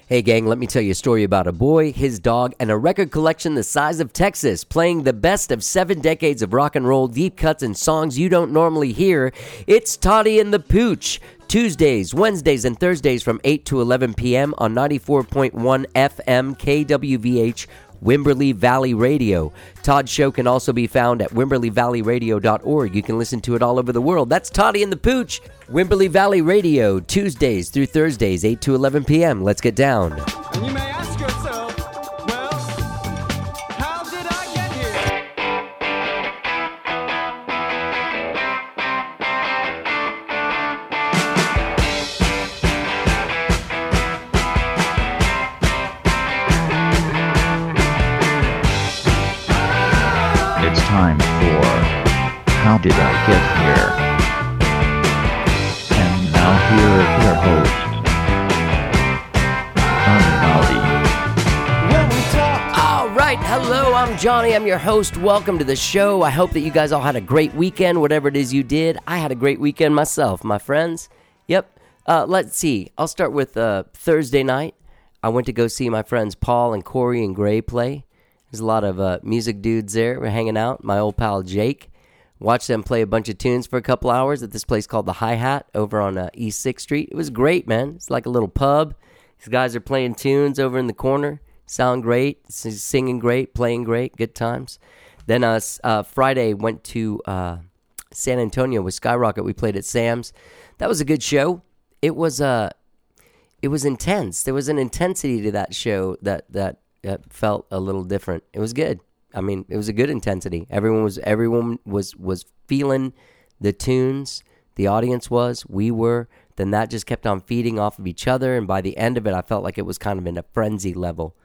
Hey gang, let me tell you a story about a boy, his dog, and a record collection the size of Texas, playing the best of 7 decades of rock and roll, deep cuts, and songs you don't normally hear. It's Toddy and the Pooch, Tuesdays, Wednesdays, and Thursdays from 8 to 11 p.m. on 94.1 FM KWVH Wimberley Valley Radio. Todd's show can also be found at WimberleyValleyRadio.org. You can listen to it all over the world. That's Toddy and the Pooch, Wimberley Valley Radio, Tuesdays through Thursdays, 8 to 11 p.m. Let's get down. And you may ask yourself, well, how did I get here? It's time for How Did I Get Here? And now here is your host, Johnny Maldi. When we talked, All right, hello, I'm Johnny. I'm your host. Welcome to the show. I hope that you guys all had a great weekend, whatever it is you did. I had a great weekend myself, my friends. Yep. Let's see. I'll start with Thursday night. I went to go see my friends Paul and Corey and Gray play. There's a lot of music dudes there. We're hanging out. My old pal Jake. Watched them play a bunch of tunes for a couple hours at this place called The Hi-Hat over on East 6th Street. It was great, man. It's like a little pub. These guys are playing tunes over in the corner. Sound great. Singing great. Playing great. Good times. Then Friday went to San Antonio with Skyrocket. We played at Sam's. That was a good show. It was intense. There was an intensity to that show that felt a little different. It was good. I mean, it was a good intensity. Everyone was feeling the tunes. The audience was. We were. Then that just kept on feeding off of each other. And by the end of it, I felt like it was kind of in a frenzy level.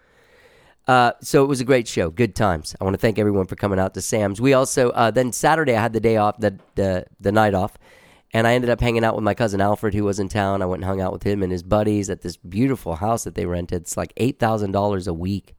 So it was a great show. Good times. I want to thank everyone for coming out to Sam's. We also then Saturday I had the day off, the night off, and I ended up hanging out with my cousin Alfred, who was in town. I went and hung out with him and his buddies at this beautiful house that they rented. It's like $8,000 a week.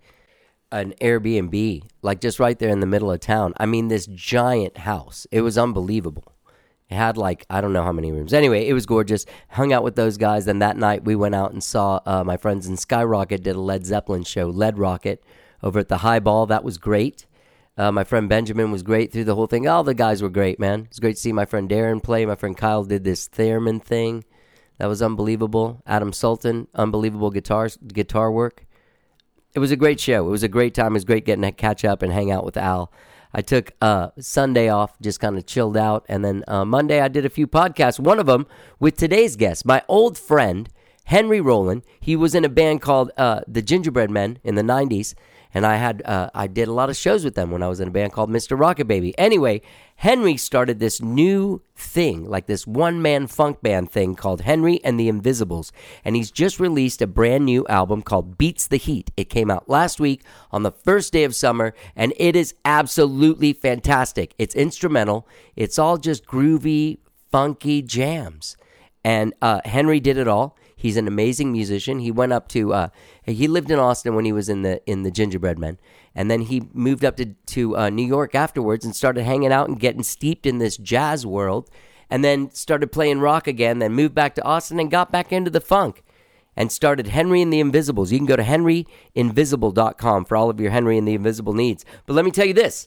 An Airbnb, like just right there in the middle of town. I mean, this giant house. It was unbelievable. It had like, I don't know how many rooms. Anyway, it was gorgeous. Hung out with those guys. Then that night we went out and saw my friends in Skyrocket did a Led Zeppelin show, Led Rocket, over at the Highball. That was great. My friend Benjamin was great through the whole thing. All the guys were great, man. It was great to see my friend Darren play. My friend Kyle did this theremin thing. That was unbelievable. Adam Sultan, unbelievable guitar work. It was a great show. It was a great time. It was great getting to catch up and hang out with Al. I took Sunday off, just kind of chilled out. And then Monday I did a few podcasts. One of them with today's guest, my old friend, Henry Rollin. He was in a band called the Gingerbread Men in the 90s. And I did a lot of shows with them when I was in a band called Mr. Rocket Baby. Anyway, Henry started this new thing, like this one-man funk band thing called Henry and the Invisibles. And he's just released a brand new album called Beats the Heat. It came out last week on the first day of summer, and it is absolutely fantastic. It's instrumental. It's all just groovy, funky jams. And Henry did it all. He's an amazing musician. He went up to he lived in Austin when he was in the Gingerbread Men, and then he moved up to New York afterwards and started hanging out and getting steeped in this jazz world, and then started playing rock again. Then moved back to Austin and got back into the funk, and started Henry and the Invisibles. You can go to henryinvisible.com for all of your Henry and the Invisible needs. But let me tell you this: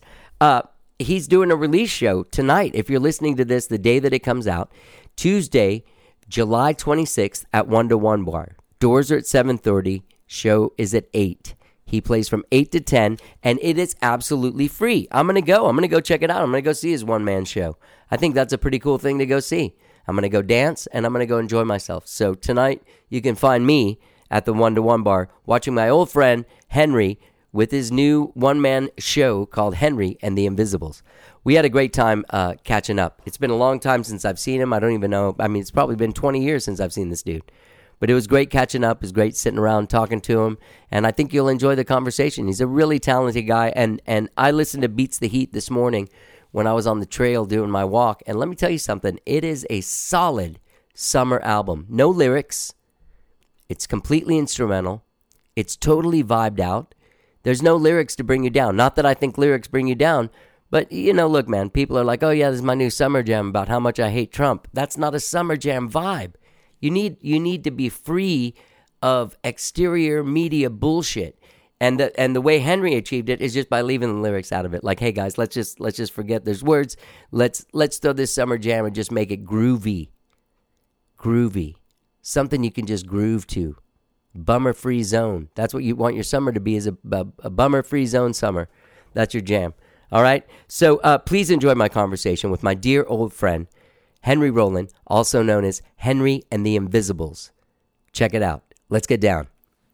he's doing a release show tonight. If you're listening to this the day that it comes out, Tuesday, July 26th at 1 to 1 Bar. Doors are at 7:30. Show is at 8. He plays from 8 to 10, and it is absolutely free. I'm going to go. I'm going to go check it out. I'm going to go see his one-man show. I think that's a pretty cool thing to go see. I'm going to go dance, and I'm going to go enjoy myself. So tonight, you can find me at the 1 to 1 Bar watching my old friend Henry with his new one-man show called Henry and the Invisibles. We had a great time catching up. It's been a long time since I've seen him. I don't even know. I mean, it's probably been 20 years since I've seen this dude. But it was great catching up. It was great sitting around talking to him. And I think you'll enjoy the conversation. He's a really talented guy. And I listened to Beats the Heat this morning when I was on the trail doing my walk. And let me tell you something. It is a solid summer album. No lyrics. It's completely instrumental. It's totally vibed out. There's no lyrics to bring you down. Not that I think lyrics bring you down. But, you know, look, man, people are like, oh, yeah, this is my new summer jam about how much I hate Trump. That's not a summer jam vibe. You need to be free of exterior media bullshit. And the way Henry achieved it is just by leaving the lyrics out of it. Like, hey guys, let's just forget there's words. Let's throw this summer jam and just make it groovy. Groovy. Something you can just groove to. Bummer-free zone. That's what you want your summer to be, is a bummer-free zone summer. That's your jam. All right? So please enjoy my conversation with my dear old friend, Henry Rollin, also known as Henry and the Invisibles. Check it out. Let's get down.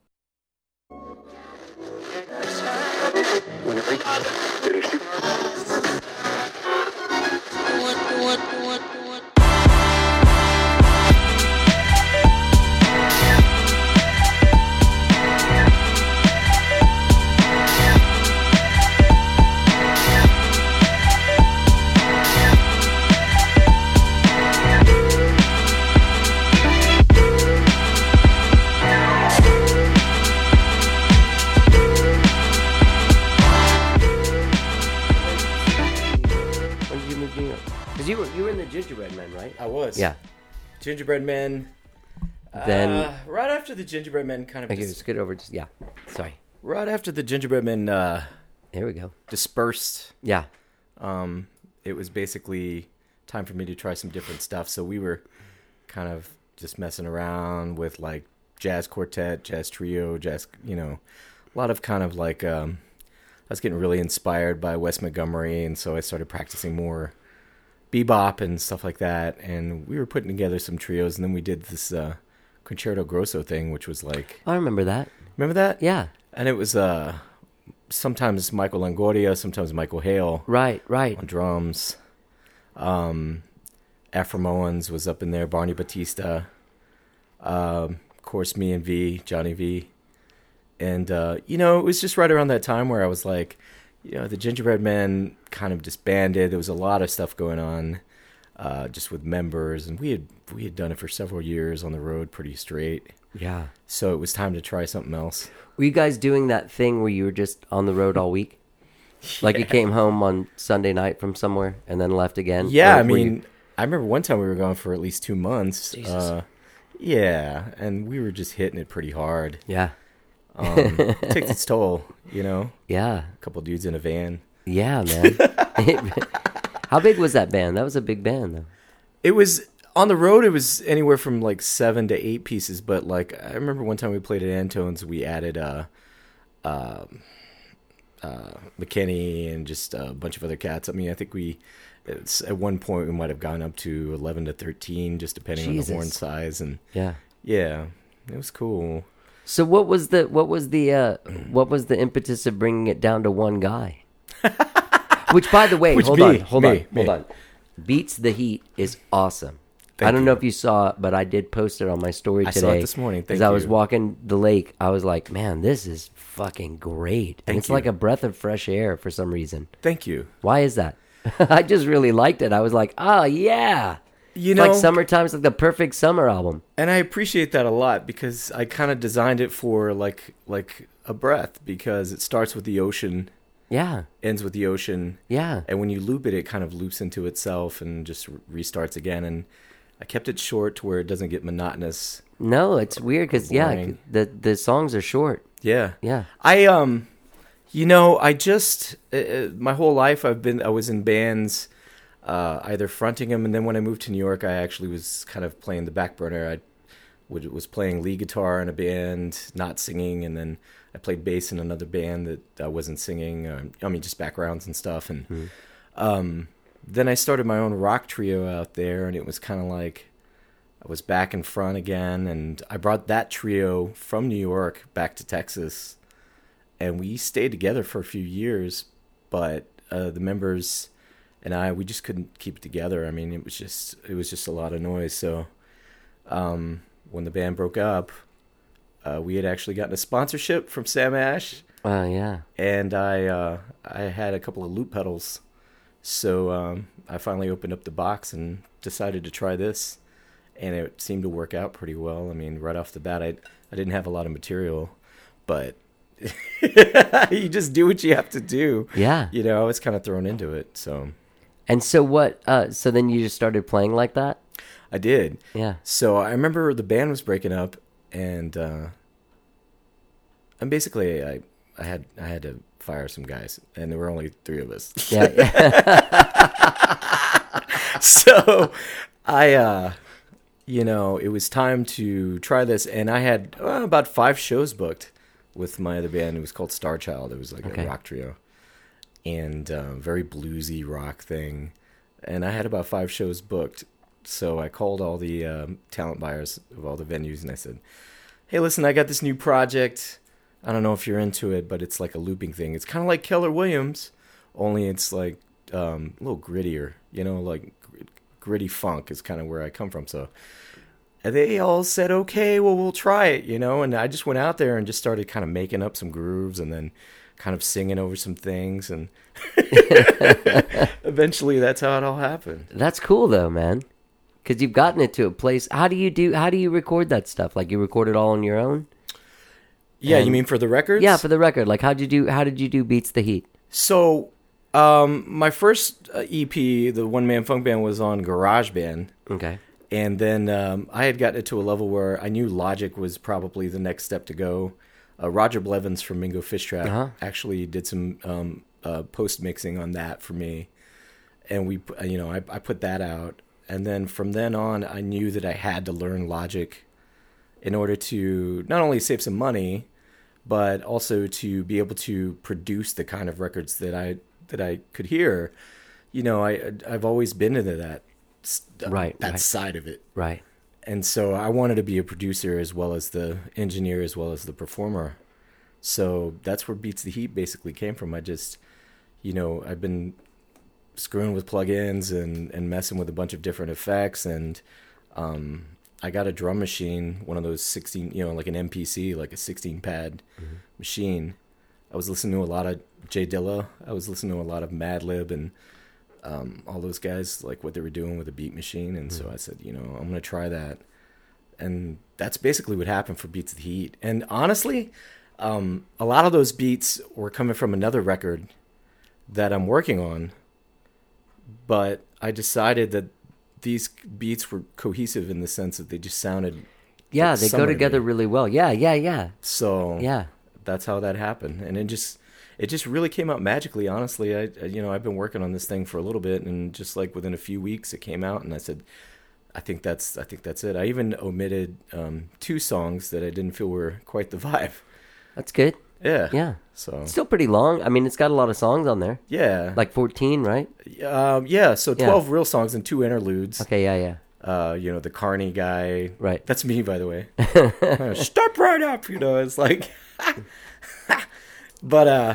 You were in the Gingerbread Men, right? I was. Yeah. Gingerbread Men. Then right after the Gingerbread Men kind of okay, just get over. Just sorry. right after the Gingerbread Men There we go. dispersed, Yeah. it was basically time for me to try some different stuff. So we were kind of just messing around with like jazz quartet, jazz trio, jazz, a lot of kind of like I was getting really inspired by Wes Montgomery, and so I started practicing more bebop and stuff like that, and we were putting together some trios, and then we did this Concerto Grosso thing, which was like, I remember that. remember that? Yeah. And it was sometimes Michael Longoria, sometimes Michael Hale Right. on drums. Afro Moans was up in there, Barney Batista, of course me and Johnny V. And, it was just right around that time where I was like, the Gingerbread Men kind of disbanded. There was a lot of stuff going on just with members, and we had done it for several years on the road pretty straight. Yeah. So it was time to try something else. Were you guys doing that thing where you were just on the road all week? Like you came home on Sunday night from somewhere and then left again? Yeah, Or I were mean, you- I remember one time we were gone for at least 2 months. Jesus. Yeah, and we were just hitting it pretty hard. Yeah. It takes its toll, A Yeah. couple dudes in a van. Yeah, man. How big was that band? That was a big band, though. It was on the road. It was anywhere from like 7 to 8 pieces. But like I remember one time we played at Antone's, we added McKinney and just a bunch of other cats. I mean, I think at one point we might have gone up to 11 to 13, just depending on Jesus. the horn size. And Yeah. yeah, it was cool. So what was the impetus of bringing it down to one guy? Which, by the way, Which hold me, on. Beats the Heat is awesome. I Thank don't you. know if you saw it, but I did post it on my story I today. saw it this morning. Thank As I was you. walking the lake, I was like, man, this is fucking great. And Thank it's you. like a breath of fresh air for some reason. Thank you. Why is that? I just really liked it. I was like, oh, yeah. You It's know, like summertime. It's like the perfect summer album. and I appreciate that a lot because I kind of designed it for like a breath, because it starts with the ocean, Yeah. ends with the ocean, Yeah. and when you loop it, it kind of loops into itself and just restarts again. And I kept it short to where it doesn't get monotonous. No, it's weird because, Boring. the songs are short. Yeah. Yeah. I just my whole life I was in bands, either fronting them, and then when I moved to New York, I actually was kind of playing the back burner. I was playing lead guitar in a band, not singing, and then I played bass in another band that I wasn't singing. Just backgrounds and stuff. And then I started my own rock trio out there, and it was kind of like I was back in front again, and I brought that trio from New York back to Texas. And we stayed together for a few years, but the members and we just couldn't keep it together. I mean, it was just a lot of noise. So when the band broke up, we had actually gotten a sponsorship from Sam Ash, Yeah. and I had a couple of loop pedals. So I finally opened up the box and decided to try this, and it seemed to work out pretty well. I mean, right off the bat, I didn't have a lot of material, but you just do what you have to do. Yeah. I was kind of thrown into it, so And so what? So then you just started playing like that? I did. Yeah. So I remember the band was breaking up, and And basically, I had to fire some guys, and there were only 3 of us. Yeah. So I, it was time to try this, and I had about 5 shows booked with my other band. It was called Star Child. It was like Okay. a rock trio, and very bluesy rock thing. And I had about 5 shows booked. So I called all the talent buyers of all the venues, and I said, "Hey, listen, I got this new project. I don't know if you're into it, but it's like a looping thing. It's kind of like Keller Williams, only it's like a little grittier, like gritty funk is kind of where I come from." So they all said, "Okay, well, we'll try it," and I just went out there and just started kind of making up some grooves and then kind of singing over some things. And eventually that's how it all happened. That's cool though, man. Because you've gotten it to a place. How do you record that stuff? Like, you record it all on your own? Yeah, And- you mean for the records? Yeah, for the record. Like, how did you do Beats the Heat? So, my first EP, the One Man Funk Band, was on GarageBand. Okay. And then I had gotten it to a level where I knew Logic was probably the next step to go. Roger Blevins from Mingo Fish Trap actually did some post mixing on that for me, and I put that out. And then from then on, I knew that I had to learn Logic in order to not only save some money, but also to be able to produce the kind of records that I could hear. I've always been into that Right. side of it. Right. And so I wanted to be a producer as well as the engineer as well as the performer. So that's where Beats the Heat basically came from. I just, I've been screwing with plugins and messing with a bunch of different effects. And I got a drum machine, one of those 16, like an MPC, like a 16-pad machine. I was listening to a lot of Jay Dilla. I was listening to a lot of Madlib and all those guys, like what they were doing with a beat machine. And so I said, I'm going to try that. And that's basically what happened for Beats the Heat. And honestly, a lot of those beats were coming from another record that I'm working on. But I decided that these beats were cohesive in the sense that they just sounded Yeah, like they go summer to together me. really well. Yeah. So Yeah. that's how that happened. And it just really came out magically. Honestly, I've been working on this thing for a little bit, and just like within a few weeks, it came out, and I said, I think that's it. I even omitted 2 songs that I didn't feel were quite the vibe. That's good. Yeah. Yeah. So It's still pretty long. I mean, it's got a lot of songs on there. yeah, Like 14, right? yeah. So 12 real songs and 2 interludes. Okay, yeah. The Carney guy. Right. That's me, by the way. Step right up. It's like, but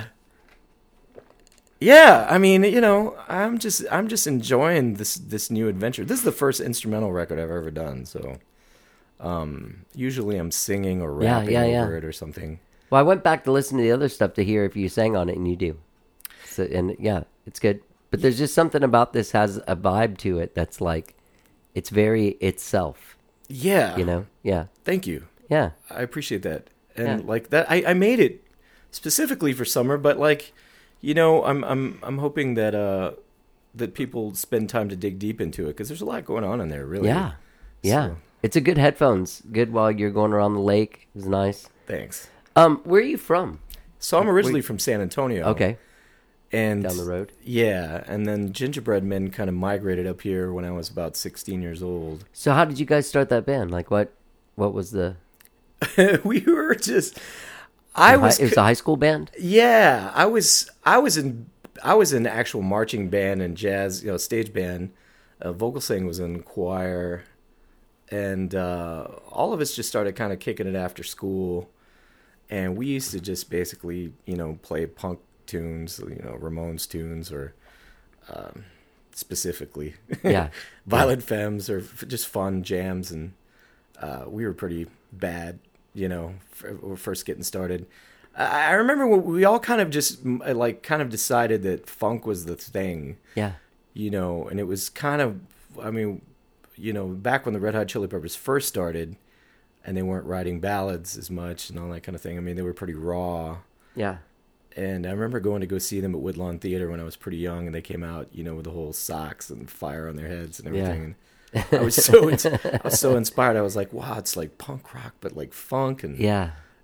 yeah. I mean, I'm just enjoying this new adventure. This is the first instrumental record I've ever done. So, usually I'm singing or rapping over it or something. Well, I went back to listen to the other stuff to hear if you sang on it, and you do. So, and yeah, it's good. But there's just something about this has a vibe to it that's like, it's very itself. Yeah. Yeah. Thank you. Yeah. I appreciate that. And Yeah. like that, I made it specifically for summer, but like, I'm hoping that that people spend time to dig deep into it, because there's a lot going on in there, really. Yeah. Yeah. So, It's a good headphones. Good while you're going around the lake. It was nice. thanks. Where are you from? So I'm originally from San Antonio. Okay. And Down the road. Yeah, and then Gingerbread Men kind of migrated up here when I was about 16 years old. So how did you guys start that band? Like what was the We were just it was a high school band? Yeah, I was in actual marching band and jazz, stage band. Vocal sing was in choir, and all of us just started kind of kicking it after school. And we used to just basically, play punk tunes, Ramones tunes, or specifically, Yeah. Violent Femmes, or just fun jams. And we were pretty bad, first getting started. I remember when we all kind of just decided that funk was the thing, Yeah. and it was kind of, back when the Red Hot Chili Peppers first started, and they weren't writing ballads as much and all that kind of thing. I mean, they were pretty raw. Yeah. And I remember going to go see them at Woodlawn Theater when I was pretty young, and they came out, with the whole socks and fire on their heads and everything. Yeah. And I was so inspired. I was like, wow, it's like punk rock, but like funk, and Yeah.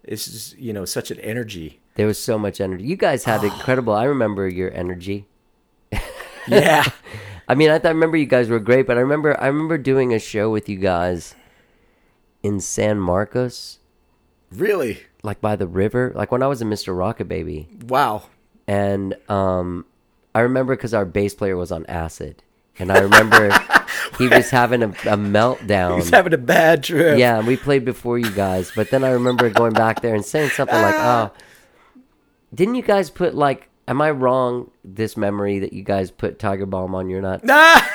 it's just, such an energy. There was so much energy. You guys had incredible. I remember your energy. Yeah. I mean, I remember you guys were great, but I remember doing a show with you guys in San Marcos, Really? like by the river, like when I was in Mr. Rocket Baby. Wow. And I remember because our bass player was on acid, and I remember he was having a meltdown. He's having a bad trip. Yeah, and we played before you guys, but then I remember going back there and saying something like, "Oh, didn't you guys put like? Am I wrong? This memory that you guys put Tiger Balm on your nuts?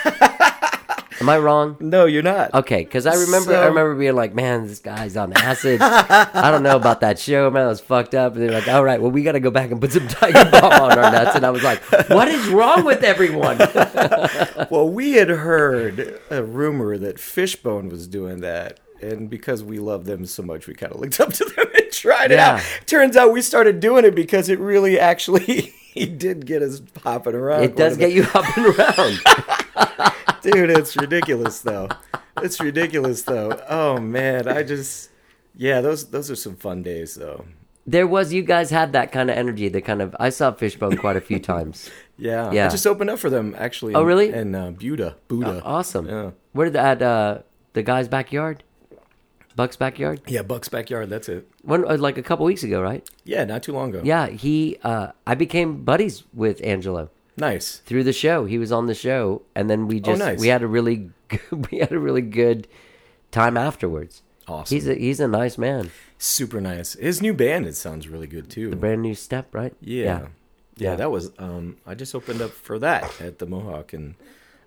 Am I wrong? No, you're not. Okay, because I remember being like, man, this guy's on acid. I don't know about that show, man. It was fucked up. And they're like, all right, well, we got to go back and put some Tiger Balm on our nuts. And I was like, what is wrong with everyone? Well, we had heard a rumor that Fishbone was doing that. And because we love them so much, we kind of looked up to them and tried it out. Turns out we started doing it because it really actually, he did get us hopping around. It does get you hopping around. Dude, it's ridiculous, though. It's ridiculous, though. Oh, man. those are some fun days, though. You guys had that kind of energy, I saw Fishbone quite a few times. Yeah. Yeah. I just opened up for them, actually. Oh, really? In Buda. Awesome. Yeah. Where did at the guy's backyard? Buck's backyard? Yeah, Buck's backyard. That's it. Like a couple weeks ago, right? Yeah, not too long ago. Yeah, I became buddies with Angelo Nice. through the show. He was on the show, and then we nice. we had a really good time afterwards. Awesome. He's a nice man. Super nice. His new band, it sounds really good, too. The brand new Step, right? Yeah, that was, I just opened up for that at the Mohawk, and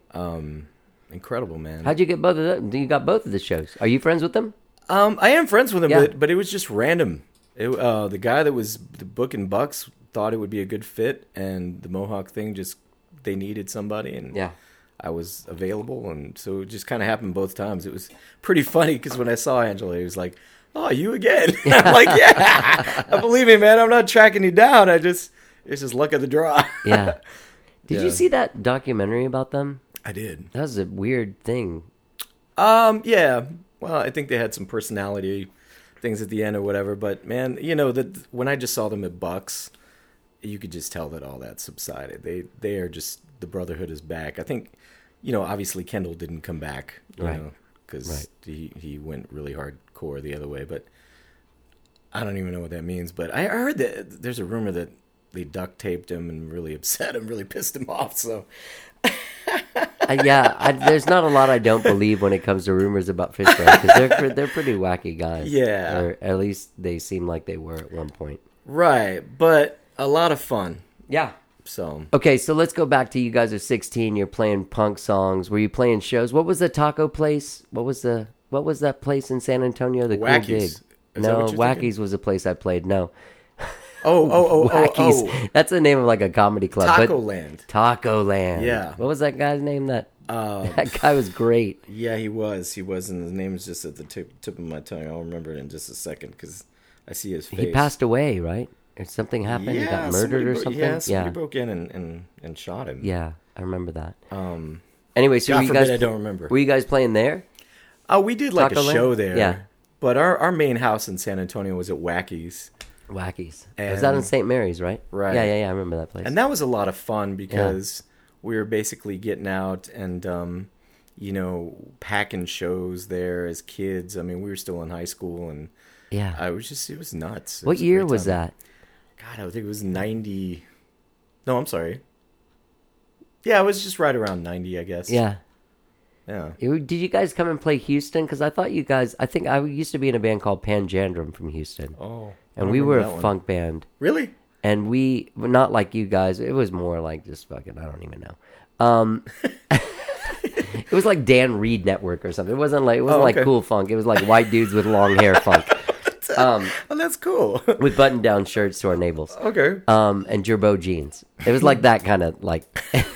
incredible, man. How'd you get both of them? You got both of the shows. Are you friends with them? I am friends with him, Yeah. but it was just random. The guy that was the booking Bucks thought it would be a good fit, and the Mohawk thing they needed somebody, and Yeah. I was available, and so it just kind of happened both times. It was pretty funny because when I saw Angela, he was like, "Oh, you again?" I'm like, "Yeah, I believe me, man. I'm not tracking you down. It's just luck of the draw." Yeah. Did you Yeah. see that documentary about them? I did. That was a weird thing. Yeah. Well, I think they had some personality things at the end or whatever. But man, that when I just saw them at Bucks, you could just tell that all that subsided. They are just, the brotherhood is back. I think, obviously Kendall didn't come back, Right. because he went really hardcore the other way. But I don't even know what that means. But I heard that there's a rumor that they duct taped him and really upset him, really pissed him off. So. There's not a lot I don't believe when it comes to rumors about Fishbone, because they're pretty wacky guys. Yeah. Or at least they seem like they were at one point. Right, but a lot of fun. Yeah. So Okay, so let's go back to you guys are 16. You're playing punk songs. Were you playing shows? What was the taco place? What was that place in San Antonio? The Cool Wackies. Dig. Is that No, what you're Wackies thinking? was a place I played. No. Wackies. Wackies. That's the name of like a comedy club. Taco but Land. Taco Land. Yeah. What was that guy's name? That guy was great. Yeah, he was, and his name's just at the tip of my tongue. I'll remember it in just a second because I see his face. He passed away, right? Or something happened? Yeah, He got murdered or something? Yeah, somebody broke in and shot him. Yeah, I remember that. Anyway, so God were you forbid guys, I don't remember. Were you guys playing there? Oh, we did like Taco a Land? show there. Yeah. But our main house in San Antonio was at Wackies. Wackies. Was that in And- St. Mary's, right? Right. Yeah, I remember that place. And that was a lot of fun because we were basically getting out and, packing shows there as kids. I mean, we were still in high school and yeah. it was nuts. It What a year great was time. that? God, I think it was 90. No, I'm sorry. Yeah, it was just right around 90, I guess. Yeah. Yeah. Did you guys come and play Houston? Because I thought I think I used to be in a band called Panjandrum from Houston. Oh. I And don't we were remember a that one. funk band. Really? And not like you guys. It was more like just fucking, I don't even know. It was like Dan Reed Network or something. It wasn't like okay. cool funk. It was like white dudes with long hair funk. Oh, that's cool. With button-down shirts to our navels. Okay. And Gerbo jeans. It was like that kind of like.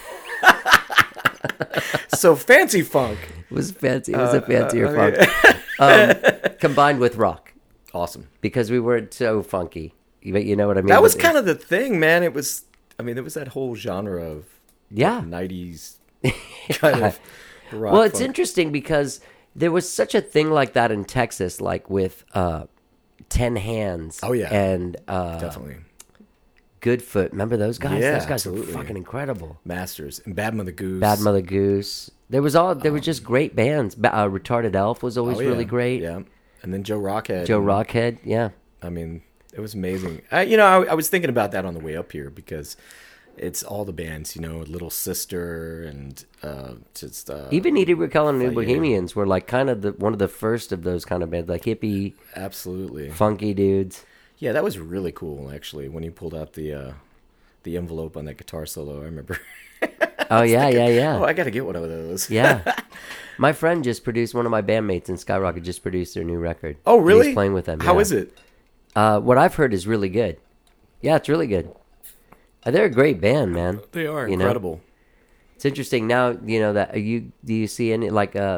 So fancy funk. It was fancy. It was a fancier funk. Combined with rock. Awesome. Because we weren't so funky. But you know what I mean? That was But kind of the thing, man. It was, there was that whole genre of yeah. 90s kind of rock. Well, it's funk. interesting because there was such a thing like that in Texas, like with Ten Hands. Oh, yeah. And Definitely. Goodfoot. Remember those guys? Yeah, Those guys absolutely. were fucking incredible. Masters and Bad Mother Goose. Bad Mother Goose. There were just great bands. Retarded Elf was always Oh, yeah. really great. Yeah. And then Joe Rockhead. Joe Rockhead, yeah. I mean, it was amazing. I was thinking about that on the way up here because it's all the bands, Little Sister and just Even Edie Raquel and New Fight, yeah. Bohemians were like kind of one of the first of those kind of bands, like hippie, absolutely. funky dudes. Yeah, that was really cool actually when you pulled out the envelope on that guitar solo. I remember. Oh yeah, yeah. Oh, I got to get one of those. Yeah. My friend just produced, one of my bandmates in Skyrocket just produced their new record. Oh, And really? He's playing with them. How yeah. is it? What I've heard is really good. Yeah, it's really good. They're a great band, man. They are You know? incredible. It's interesting now. That do you see any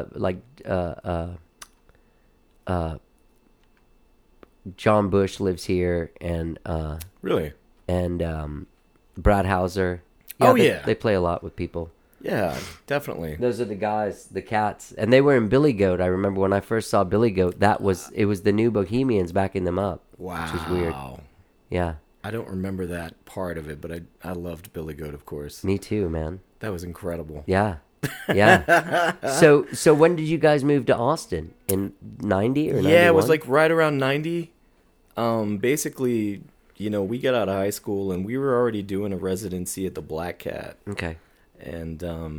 John Bush lives here and Really? Brad Hauser. They play a lot with people. Yeah, definitely. Those are the guys, the Cats, and they were in Billy Goat. I remember when I first saw Billy Goat. It was the New Bohemians backing them up. Wow. Which is weird. Yeah, I don't remember that part of it, but I loved Billy Goat, of course. me too, man. That was incredible. Yeah, yeah. So when did you guys move to Austin? In 90 or 91? Yeah, it was like right around 90. Basically, we got out of high school and we were already doing a residency at the Black Cat. Okay. And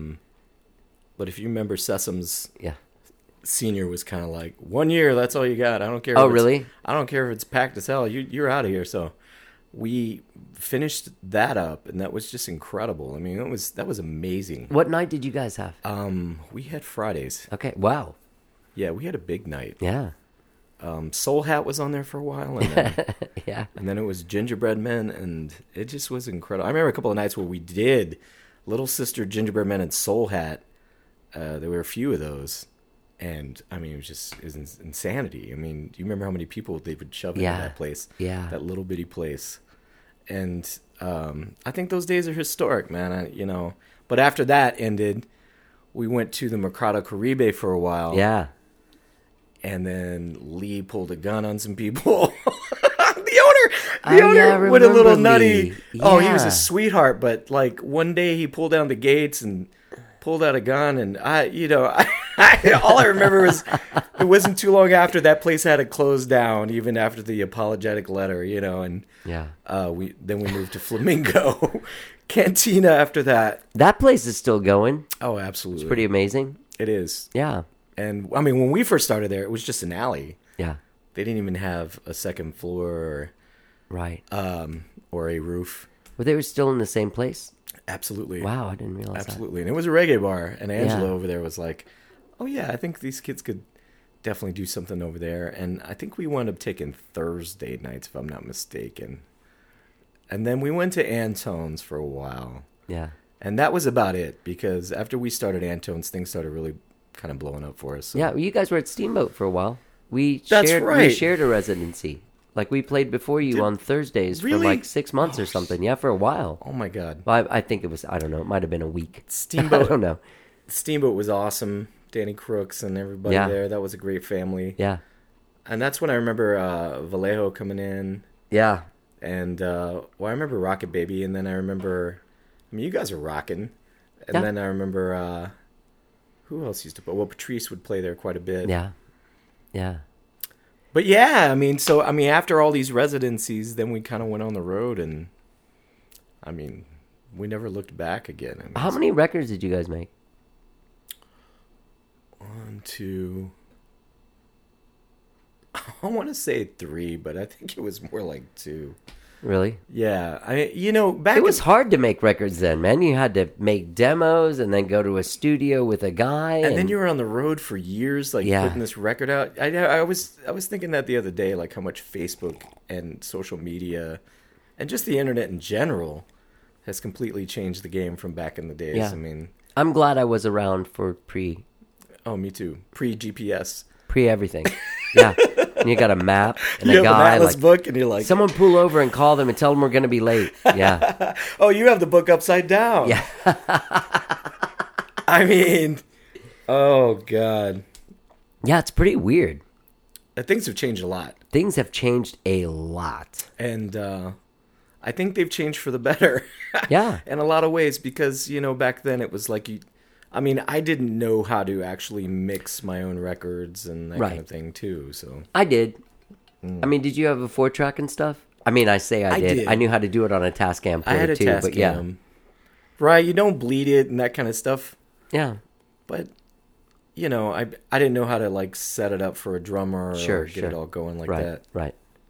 but if you remember, Sesam's Yeah. senior was kind of like 1 year. That's all you got. I don't care. Oh, if it's- really? I don't care if it's packed as hell. You're out of here. So we finished that up, and that was just incredible. I mean, that was amazing. What night did you guys have? We had Fridays. Okay. Wow. Yeah, we had a big night. Yeah. Soul Hat was on there for a while, and then, Yeah. and then it was Gingerbread Men, and it just was incredible. I remember a couple of nights where we did Little Sister, Gingerbread Men, and Soul Hat. There were a few of those, and I mean, it was insanity. I mean, do you remember how many people they would shove into Yeah. that place? Yeah. That little bitty place. And I think those days are historic, man. But after that ended, we went to the Mercado Caribe for a while. Yeah. And then Lee pulled a gun on some people. The Oh, owner yeah, I went a little remember nutty. Lee. Oh, he was Yeah. a sweetheart, but like one day he pulled down the gates and pulled out a gun, and all I remember was it wasn't too long after that place had to close down, even after the apologetic letter, and Yeah. we moved to Flamingo Cantina after that. That place is still going. Oh, absolutely, It's pretty amazing. It is. Yeah. And I mean, when we first started there, it was just an alley. Yeah. They didn't even have a second floor Right. or a roof. But they were still in the same place? Absolutely. Wow, I didn't realize Absolutely. And it was a reggae bar. And Angela Yeah. over there was like, oh, yeah, I think these kids could definitely do something over there. And I think we wound up taking Thursday nights, if I'm not mistaken. And then we went to Antone's for a while. that. Yeah. And that was about it, because after we started Antone's, things started really kind of blowing up for us. So. Yeah, well, you guys were at Steamboat for a while. We That's shared, right. We shared a residency. Like, we played before you on Thursdays for really? like 6 months or something. Yeah, for a while. Oh, my God. Well, I think it was, I don't know, it might have been a week. I Steamboat. don't know. Steamboat was awesome. Danny Crooks and everybody Yeah. there. That was a great family. Yeah. And that's when I remember Vallejo coming in. Yeah. And, I remember Rocket Baby. And then I remember, you guys are rocking. And Yeah. then I remember, who else used to play? Well, Patrice would play there quite a bit. Yeah. Yeah. But yeah, after all these residencies, then we kind of went on the road, and we never looked back again. How many records did you guys make? 1, 2. I want to say 3, but I think it was more like 2. Really? Yeah, back It was hard to make records then, man. You had to make demos and then go to a studio with a guy. and then you were on the road for years, like Yeah. putting this record out. I was thinking that the other day, like how much Facebook and social media, and just the internet in general, has completely changed the game from back in the days. Yeah. I mean, I'm glad I was around for pre oh, me too. Pre-GPS. everything. Yeah. And you got a map and You a have an guy atlas like book, and you're like, someone pull over and call them and tell them we're going to be late. Yeah. oh, you have the book upside down. Yeah. I mean, oh God. Yeah, it's pretty weird. things have changed a lot, Things have changed a lot. and I think they've changed for the better. Yeah. In a lot of ways, because back then it was like I didn't know how to actually mix my own records and that Right. kind of thing too. So I did. I mean, did you have a 4-track and stuff? I mean, I say I did. did. I knew how to do it on a Tascam I had a too, but yeah. Tascam. Right, you don't bleed it and that kind of stuff, Yeah. but I didn't know how to like set it up for a drummer or Sure, get sure. it all going like Right. that. Right.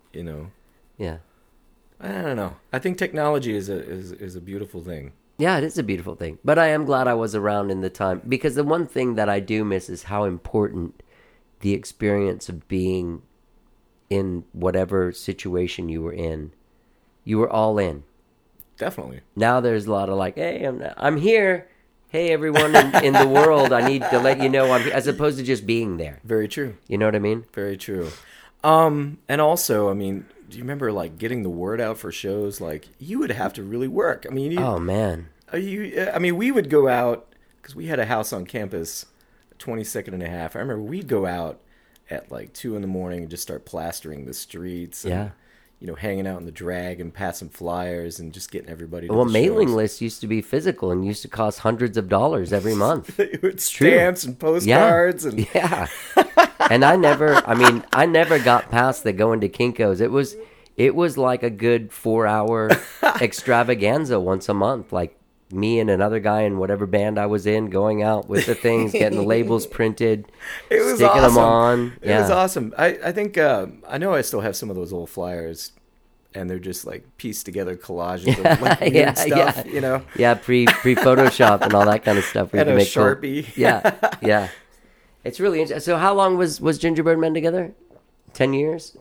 Yeah. I don't know. I think technology is a beautiful thing. Yeah, it is a beautiful thing. But I am glad I was around in the time, because the one thing that I do miss is how important the experience of being in whatever situation you were in. You were all in. Definitely. Now there's a lot of like, hey, I'm here. Hey, everyone in the world, I need to let you know I'm here, as opposed to just being there. Very true. You know what I mean? Very true. And also, I mean, do you remember like getting the word out for shows? Like you would have to really work. I mean, Oh, man. we would go out because we had a house on campus, 22nd and a half. I remember we'd go out at like 2 a.m. and just start plastering the streets. And, Yeah. hanging out in the drag and passing flyers and just getting everybody to Well, the mailing shows. lists used to be physical and used to cost hundreds of dollars every month. With true. stamps and postcards and Yeah. And I never got past the going to Kinko's. It was like a good 4-hour extravaganza once a month. Like me and another guy in whatever band I was in going out with the things, getting the labels printed, it was sticking awesome. them on. It Yeah. was awesome. I think I know I still have some of those old flyers, and they're just like pieced together collages of like weird Yeah, stuff, yeah. Yeah, pre Photoshop and all that kind of stuff. We And had to a make cool- Sharpie. Yeah. It's really interesting. So how long was Gingerbread Men together? 10 years?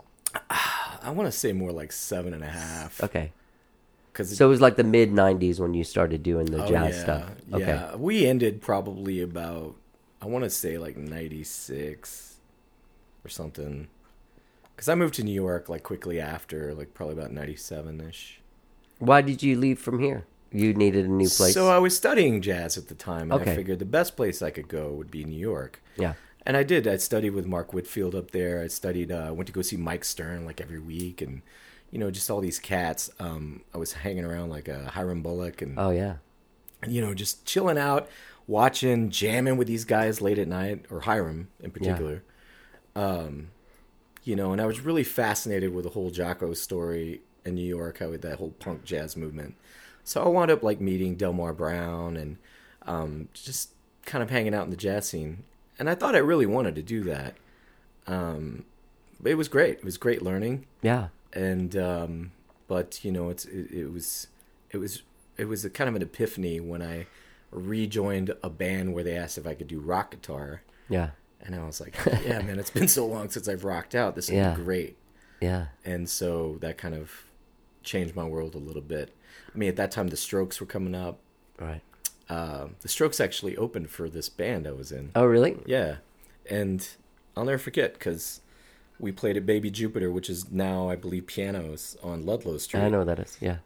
I want to say more like 7.5. Okay. Because So it was like the mid 90s when you started doing the jazz stuff. Okay. Yeah, we ended probably about, I want to say like 96 or something. Because I moved to New York like quickly after, like probably about 97-ish. Why did you leave from here? You needed a new place. So I was studying jazz at the time, and Okay. I figured the best place I could go would be New York. Yeah. And I did. I studied with Mark Whitfield up there. I studied, went to go see Mike Stern like every week, and just all these cats. I was hanging around like Hiram Bullock and Oh yeah. just chilling out, watching, jamming with these guys late at night, or Hiram in particular. And I was really fascinated with the whole Jocko story in New York, how that whole punk jazz movement. So I wound up like meeting Delmar Brown and just kind of hanging out in the jazz scene. And I thought I really wanted to do that. But it was great. It was great learning. Yeah. And but it was a kind of an epiphany when I rejoined a band where they asked if I could do rock guitar. Yeah. And I was like, yeah, man, it's been so long since I've rocked out. This would Yeah. be great. Yeah. And so that kind of changed my world a little bit. I mean, at that time, the Strokes were coming up. Right. The Strokes actually opened for this band I was in. Oh really? Yeah. And I'll never forget because we played at Baby Jupiter, which is now, I believe, Pianos on Ludlow Street. I know what that is. Yeah.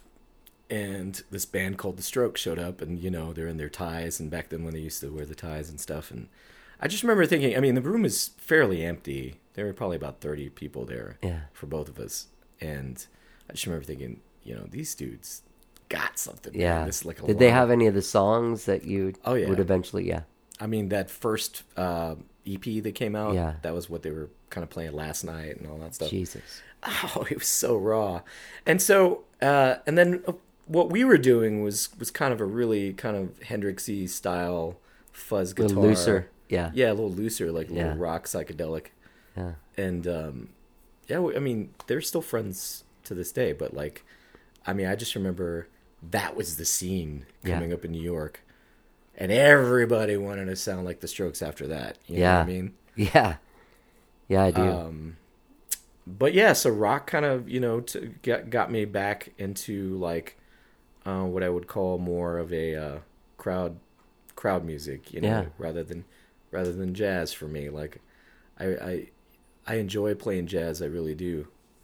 And this band called The Strokes showed up, and they're in their ties, and back then when they used to wear the ties and stuff. And I just remember thinking, I mean, the room is fairly empty. There were probably about 30 people there Yeah. for both of us. And I just remember thinking, these dudes got something. Yeah. Man. This is like a Did they lot. have any of the songs that you Oh, yeah. would eventually? Yeah. I mean, that first EP that came out, Yeah. that was what they were kind of playing last night and all that stuff. Jesus. Oh, it was so raw. And so, and then what we were doing was kind of a really kind of Hendrixy style fuzz A guitar. little looser. Yeah. Yeah, a little looser, like a Yeah. little rock psychedelic. Yeah. And, I mean, they're still friends to this day, but like, I mean, I just remember that was the scene Yeah. coming up in New York. And everybody wanted to sound like the Strokes after that. You know Yeah. what I mean? Yeah. Yeah, I do. But yeah, so rock kind of, got me back into like what I would call more of a crowd music, Yeah. rather than jazz for me. Like I enjoy playing jazz, I really do.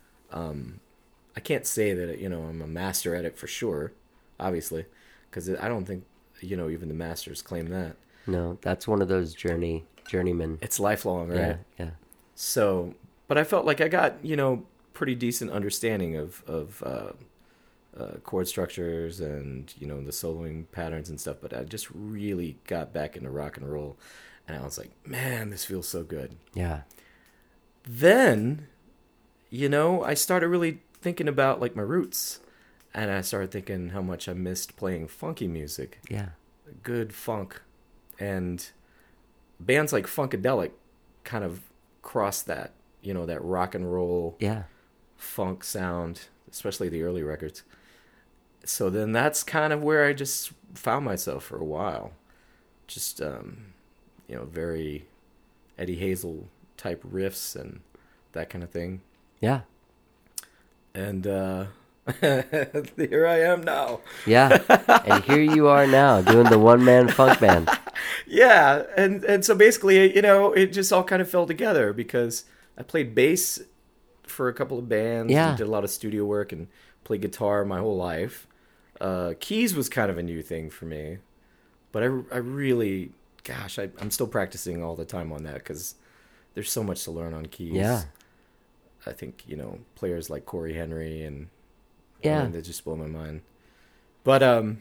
I can't say that I'm a master at it for sure, obviously, because I don't think even the masters claim that. No, that's one of those journeymen. It's lifelong, right? Yeah. Yeah. So, but I felt like I got, pretty decent understanding of chord structures and, the soloing patterns and stuff. But I just really got back into rock and roll. And I was like, man, this feels so good. Yeah. Then, I started really thinking about like my roots. And I started thinking how much I missed playing funky music. Yeah. Good funk. And bands like Funkadelic kind of crossed that, that rock and roll Yeah. funk sound, especially the early records. So then that's kind of where I just found myself for a while. Just, very Eddie Hazel type riffs and that kind of thing. Yeah. And here I am now. Yeah. And here you are now doing the one-man funk band. Yeah, and so basically, it just all kind of fell together because I played bass for a couple of bands. Yeah. And did a lot of studio work and played guitar my whole life. Keys was kind of a new thing for me, but I really, gosh, I'm still practicing all the time on that because there's so much to learn on keys. Yeah. I think, players like Corey Henry and Yeah. they just blow my mind. But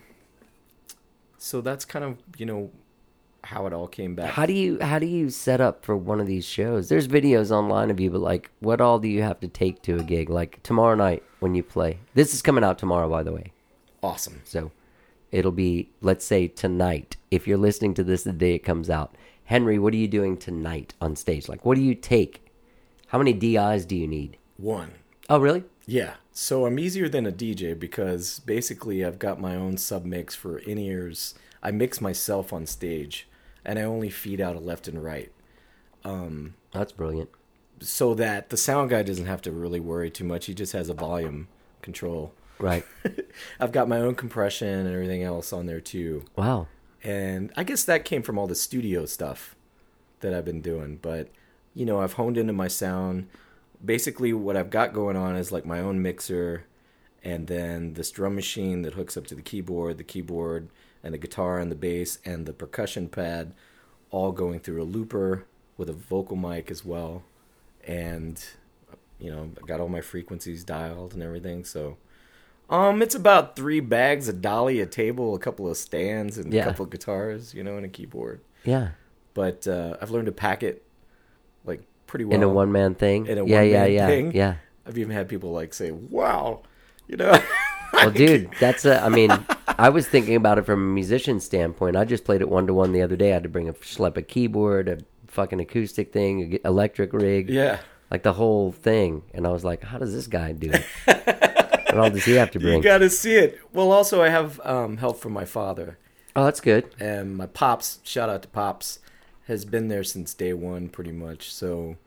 so that's kind of, how it all came back. How do you set up for one of these shows? There's videos online of you, but like, what all do you have to take to a gig? Like tomorrow night when you play. This is coming out tomorrow, by the way. Awesome. So it'll be, let's say tonight. If you're listening to this the day it comes out, Henry, what are you doing tonight on stage? Like, what do you take? How many DIs do you need? One. Oh, really? Yeah. So I'm easier than a DJ because basically I've got my own submix for in-ears. I mix myself on stage and I only feed out a left and right. That's brilliant. So that the sound guy doesn't have to really worry too much. He just has a volume control. Right. I've got my own compression and everything else on there too. Wow. And I guess that came from all the studio stuff that I've been doing. But, I've honed into my sound. Basically, what I've got going on is like my own mixer and then this drum machine that hooks up to the keyboard and the guitar and the bass and the percussion pad all going through a looper with a vocal mic as well. And, I got all my frequencies dialed and everything. So, it's about 3 bags, a dolly, a table, a couple of stands, and Yeah. a couple of guitars, and a keyboard. Yeah. But I've learned to pack it like pretty well In a one-man thing? In a yeah, one-man yeah. thing. Yeah. I've even had people like say, "Wow," Well, dude, I was thinking about it from a musician standpoint. I just played it one-to-one the other day. I had to schlep a keyboard, a fucking acoustic thing, electric rig. Yeah. Like the whole thing. And I was like, how does this guy do it? What all does he have to bring? You got to see it. Well, also I have help from my father. Oh, that's good. And my pops, shout out to Pops, has been there since day one pretty much. So,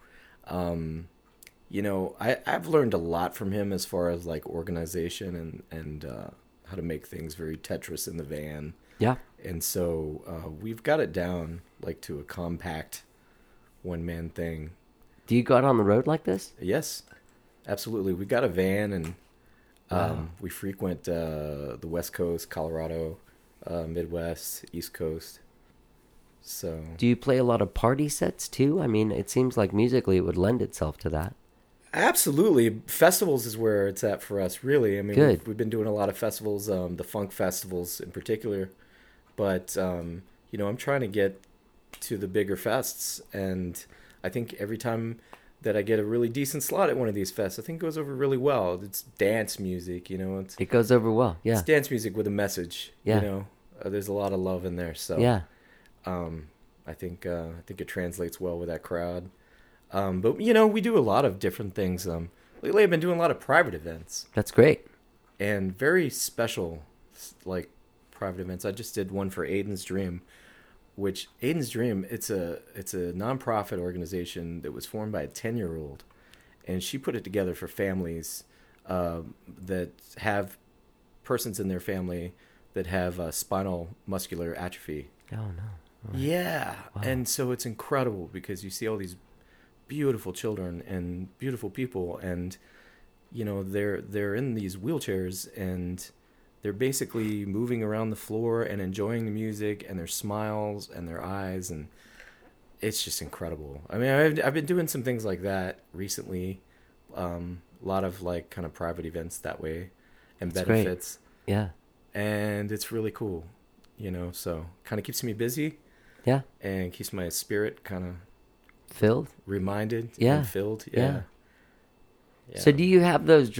I've learned a lot from him as far as like organization and how to make things very Tetris in the van. Yeah. And so we've got it down like to a compact one-man thing. Do you go out on the road like this? Yes, absolutely. We got a van and we frequent the West Coast, Colorado, Midwest, East Coast. So Do you play a lot of party sets too? I mean, it seems like musically it would lend itself to that. absolutely, festivals is where it's at for us. Really, I mean, Good. we've been doing a lot of festivals, the funk festivals in particular. But I'm trying to get to the bigger fests, and I think every time that I get a really decent slot at one of these fests, I think it goes over really well. It's dance music, it's It goes over well. Yeah. it's dance music with a message. Yeah. There's a lot of love in there. So Yeah. I think it translates well with that crowd. But we do a lot of different things. Lately, I've been doing a lot of private events That's great. and very special, like private events. I just did one for Aiden's Dream, which Aiden's Dream it's a nonprofit organization that was formed by a 10-year-old, and she put it together for families that have persons in their family that have spinal muscular atrophy. Oh, no. Yeah, and so it's incredible because you see all these beautiful children and beautiful people, and they're in these wheelchairs and they're basically moving around the floor and enjoying the music and their smiles and their eyes, and it's just incredible. I mean, I've been doing some things like that recently. A lot of like kind of private events that way and That's great. benefits. Yeah. And it's really cool, so kind of keeps me busy Yeah. and keeps my spirit kind of Filled. reminded Yeah. and filled. Yeah. Yeah. So do you have those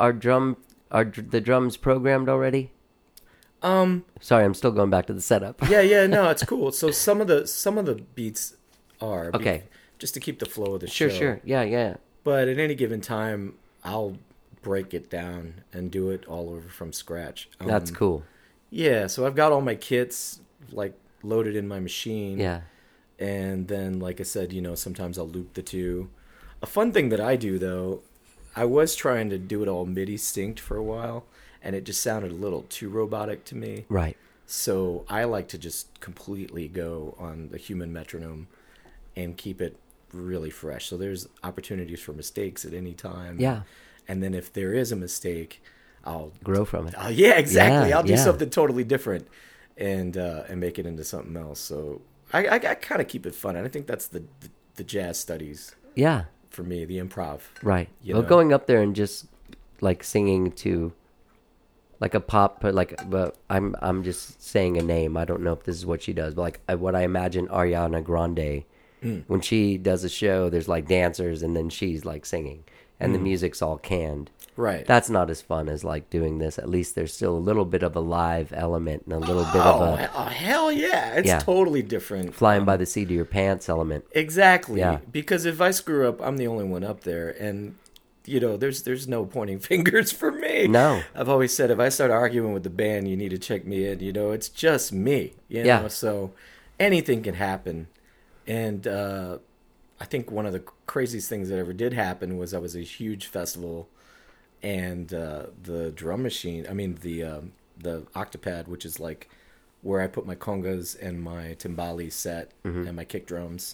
the drums programmed already? Sorry, I'm still going back to the setup. Yeah, no, it's cool. So some of the beats are Okay. just to keep the flow of the Sure, show. sure. Yeah. But at any given time, I'll break it down and do it all over from scratch. That's cool. Yeah, so I've got all my kits like loaded in my machine. Yeah. And then, like I said, sometimes I'll loop the two. A fun thing that I do, though, I was trying to do it all MIDI synced for a while, and it just sounded a little too robotic to me. Right. So I like to just completely go on the human metronome and keep it really fresh. So there's opportunities for mistakes at any time. Yeah. And then if there is a mistake, I'll Grow from it. yeah, exactly. Yeah, I'll do yeah. something totally different and make it into something else. So I kind of keep it fun, and I think that's the jazz studies Yeah. for me, the improv. Right. You Well, know? going up there and just like singing to like a pop, but I'm just saying a name. I don't know if this is what she does, but what I imagine Ariana Grande when she does a show, there's like dancers and then she's like singing and the music's all canned. Right. That's not as fun as like doing this. At least there's still a little bit of a live element and a little bit of a hell yeah. It's Yeah. totally different. flying by the seat of your pants element. Exactly. Yeah. Because if I screw up, I'm the only one up there, and there's no pointing fingers for me. No. I've always said if I start arguing with the band, you need to check me in. It's just me. Yeah. So anything can happen, and I think one of the craziest things that ever did happen was I was at a huge festival, and the drum machine. I mean the Octopad, which is like where I put my congas and my timbali set and my kick drums,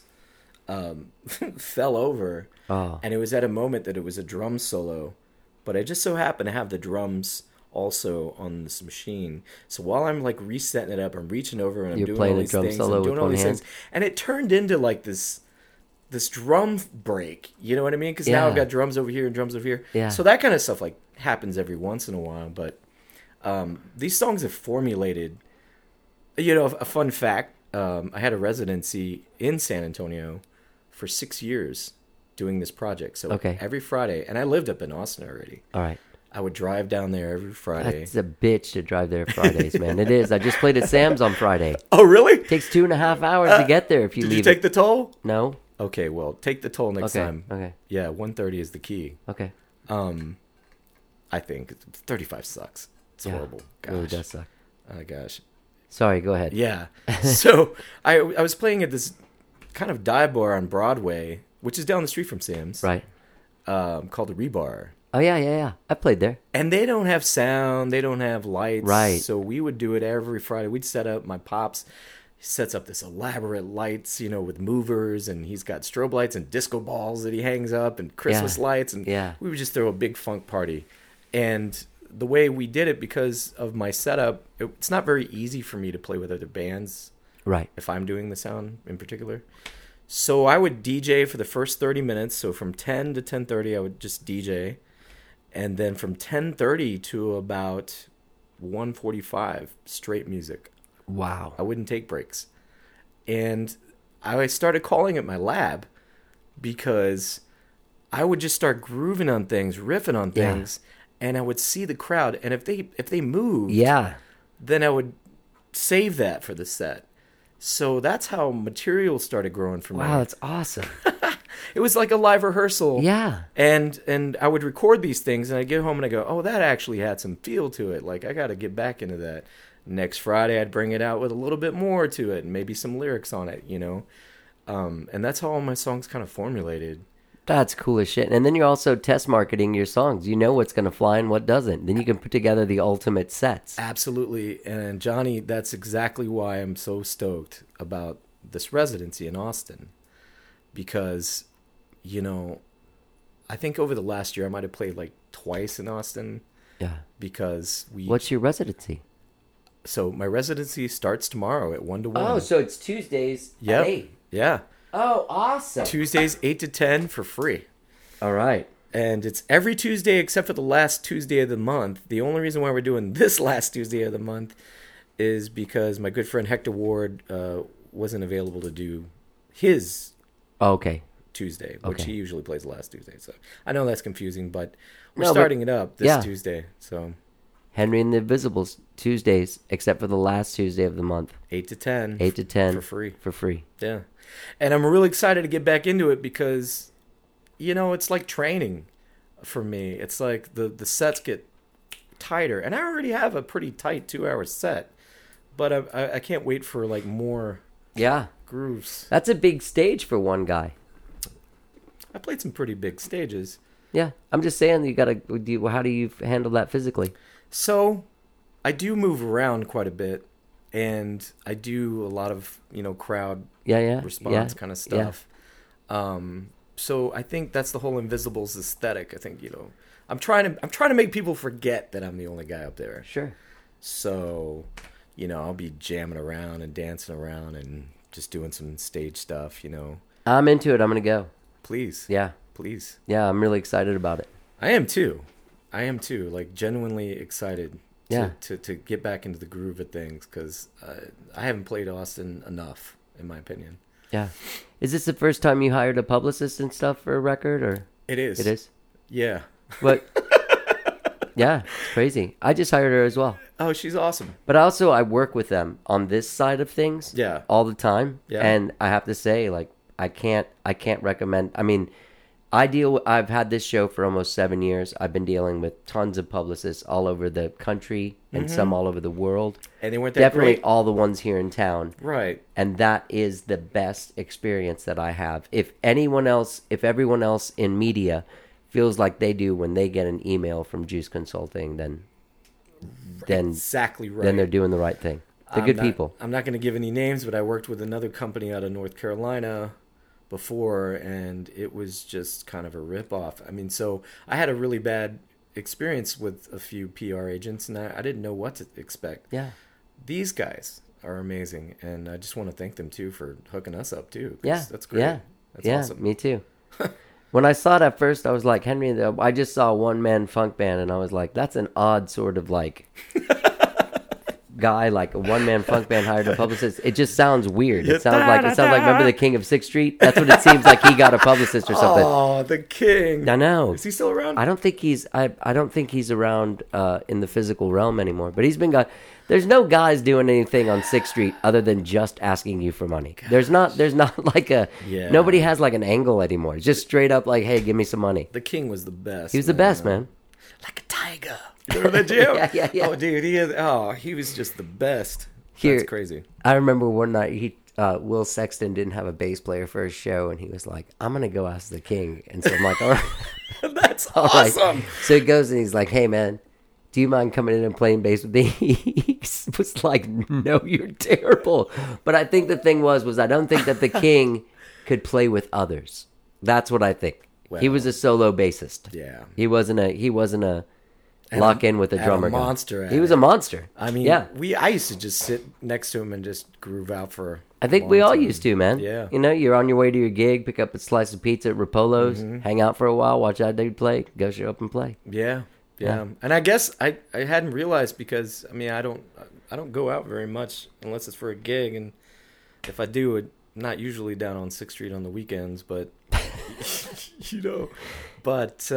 fell over. Oh. And it was at a moment that it was a drum solo, but I just so happened to have the drums also on this machine. So while I'm like resetting it up, I'm reaching over and I'm You're doing playing all a these drum things. solo I'm doing with all one these hand? things, and it turned into like this drum break. You know what I mean? Because now Yeah. I've got drums over here and drums over here. Yeah. So that kind of stuff like happens every once in a while. But these songs have formulated. A fun fact. I had a residency in San Antonio for 6 years doing this project. So Okay. every Friday, and I lived up in Austin already. All right. I would drive down there every Friday. That's a bitch to drive there Fridays, man. It is. I just played at Sam's on Friday. Oh, really? Takes 2.5 hours to get there if you Did leave you take it. the toll? No? Okay, well, take the toll next Okay. time. Okay. Yeah, 130 is the key. Okay. I think 35 sucks. It's Yeah. horrible. It really Gosh. does suck. Oh gosh. Sorry, go ahead. Yeah. So I was playing at this kind of dive bar on Broadway, which is down the street from Sam's. Right. Called the Rebar. Oh, yeah. I played there. And they don't have sound, they don't have lights. Right. So we would do it every Friday. We'd set up, my pops sets up this elaborate lights, with movers, and he's got strobe lights and disco balls that he hangs up and Christmas Yeah. lights, and Yeah. we would just throw a big funk party. And the way we did it, because of my setup, it's not very easy for me to play with other bands Right. if I'm doing the sound in particular. So I would DJ for the first 30 minutes. So from 10 to 10:30, I would just DJ. And then from 10:30 to about 1:45, straight music. Wow. I wouldn't take breaks. And I started calling it my lab because I would just start grooving on things, riffing on Yeah. things, and I would see the crowd. And if they moved, Yeah. then I would save that for the set. So that's how material started growing for me. Wow, that's awesome. It was like a live rehearsal. Yeah. And I would record these things, and I'd get home and I go, oh, that actually had some feel to it. Like, I got to get back into that. Next Friday, I'd bring it out with a little bit more to it, and maybe some lyrics on it, And that's how all my songs kind of formulated. That's cool as shit. And then you're also test marketing your songs. You know what's going to fly and what doesn't. Then you can put together the ultimate sets. Absolutely. And Johnny, that's exactly why I'm so stoked about this residency in Austin. Because, I think over the last year I might have played like twice in Austin Yeah. because What's your residency? So my residency starts tomorrow at 1 to 1. Oh, so it's Tuesdays Yep. at 8. Yeah. Oh, awesome. Tuesdays 8 to 10 for free. All right. And it's every Tuesday except for the last Tuesday of the month. The only reason why we're doing this last Tuesday of the month is because my good friend Hector Ward wasn't available to do his Okay. Tuesday, which Okay. he usually plays the last Tuesday. So I know that's confusing, but we're No, but- starting it up this yeah. Tuesday. So Henry and the Invisibles Tuesdays, except for the last Tuesday of the month, 8 to 10. 8 to 10 For free. For free. Yeah. And I'm really excited to get back into it because, you know, it's like training for me. It's like the sets get tighter. And I already have a pretty tight 2-hour set. But I can't wait for, like, more Yeah. grooves. That's a big stage for one guy. I played some pretty big stages. Yeah. I'm just saying, you got to, how do you handle that physically? So I do move around quite a bit. And I do a lot of, you know, crowd Yeah. response yeah, kind of yeah. stuff. So I think that's the whole Invisibles aesthetic. I think, you know, I'm trying to make people forget that I'm the only guy up there. Sure. So, you know, I'll be jamming around and dancing around and just doing some stage stuff, you know. I'm into it. I'm going to go. Please. Yeah. Please. Yeah. I'm really excited about it. I am too. Like genuinely excited Yeah. to get back into the groove of things because I haven't played Austin enough, in my opinion. Yeah. Is this the first time you hired a publicist and stuff for a record, or? It is. It is? Yeah. But yeah, it's crazy. I just hired her as well. Oh, she's awesome. But also, I work with them on this side of things. Yeah. All the time. Yeah. And I have to say, like, I can't recommend. I mean, I've had this show for almost 7 years. I've been dealing with tons of publicists all over the country and some all over the world. And they weren't that Definitely great. all the ones here in town. Right. And that is the best experience that I have. If everyone else in media feels like they do when they get an email from Juice Consulting, then Exactly right. then they're doing the right thing. They're good people. I'm not going to give any names, but I worked with another company out of North Carolina before, and it was just kind of a ripoff. I mean, so I had a really bad experience with a few PR agents, and I didn't know what to expect. Yeah. These guys are amazing, and I just want to thank them, too, for hooking us up, too. 'cause Yeah. That's great. Yeah. That's yeah. awesome. Me too. When I saw it at first, I was like, Henry, I just saw a one-man funk band, and I was like, that's an odd sort of like guy, like a one-man funk band hired a publicist. It just sounds weird. It sounds like remember the King of Sixth Street? That's what it seems like. He got a publicist or something. Oh, the king. I know. Is he still around? I don't think he's around in the physical realm anymore. But he's been got. There's no guys doing anything on 6th Street other than just asking you for money. There's not like a Yeah. nobody has like an angle anymore. It's just straight up like, hey, give me some money. The king was the best. He was the best, man. Like a tiger. You remember that jam? Yeah. Oh, dude, he was just the best. Here- That's crazy. I remember one night Will Sexton didn't have a bass player for his show, and he was like, I'm gonna go ask the king. And so I'm like, all right. That's All right. awesome. So he goes and he's like, hey man, do you mind coming in and playing bass with me? He was like, no, you're terrible. But I think the thing was I don't think that the king could play with others. That's what I think. He was a solo bassist. Yeah. He wasn't a lock in with a and a drummer guy. monster at He was it. a monster. I mean, yeah. I used to just sit next to him and just groove out for. I think we all used to, man. Yeah. You know, you're on your way to your gig, pick up a slice of pizza at Rapolo's, hang out for a while, watch that dude play, go show up and play. Yeah. Yeah. And I guess I hadn't realized because I mean I don't go out very much unless it's for a gig, and if I do, it not usually down on 6th Street on the weekends, but you know, but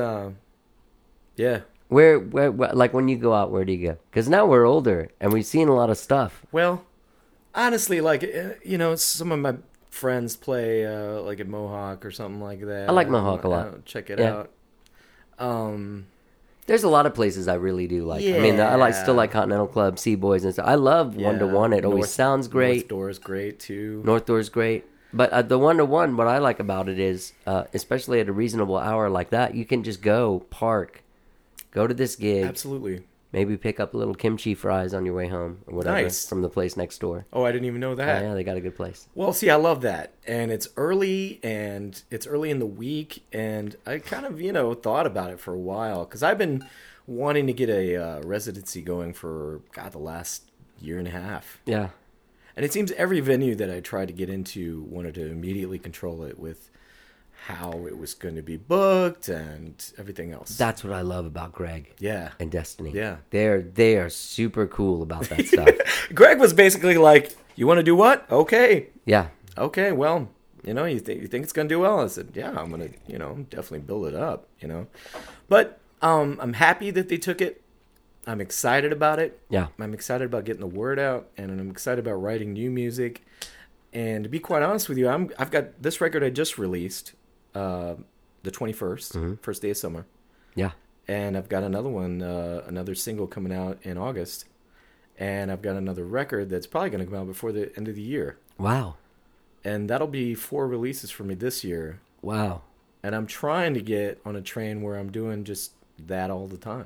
yeah. Where, like when you go out, where do you go? Because now we're older and we've seen a lot of stuff. Well, honestly, like you know, some of my friends play like at Mohawk or something like that. I like Mohawk a lot. Check it Yeah. out. There's a lot of places I really do like. I mean, I still like Continental Club, Sea Boys and stuff. I love One to One. It always sounds great. North Door is great too. North Door's great. But the One to One, what I like about it is, especially at a reasonable hour like that, you can just go park, go to this gig, Absolutely. maybe pick up a little kimchi fries on your way home or whatever Nice. from the place next door. Oh, I didn't even know that. Yeah, they got a good place. Well, see, I love that. And it's early in the week. And I kind of, you know, thought about it for a while because I've been wanting to get a residency going for, God, the last year and a half. Yeah. And it seems every venue that I tried to get into wanted to immediately control it with how it was going to be booked and everything else. That's what I love about Greg Yeah. and Destiny. Yeah. They are super cool about that stuff. Greg was basically like, you want to do what? Okay. Yeah. Okay, well, you think it's going to do well? I said, yeah, I'm going to, definitely build it up, But I'm happy that they took it. I'm excited about it. Yeah. I'm excited about getting the word out, and I'm excited about writing new music. And to be quite honest with you, I've got this record I just released, the 21st, first day of summer. Yeah. And I've got another one, another single coming out in August. And I've got another record that's probably going to come out before the end of the year. Wow. And that'll be 4 releases for me this year. Wow. And I'm trying to get on a train where I'm doing just that all the time.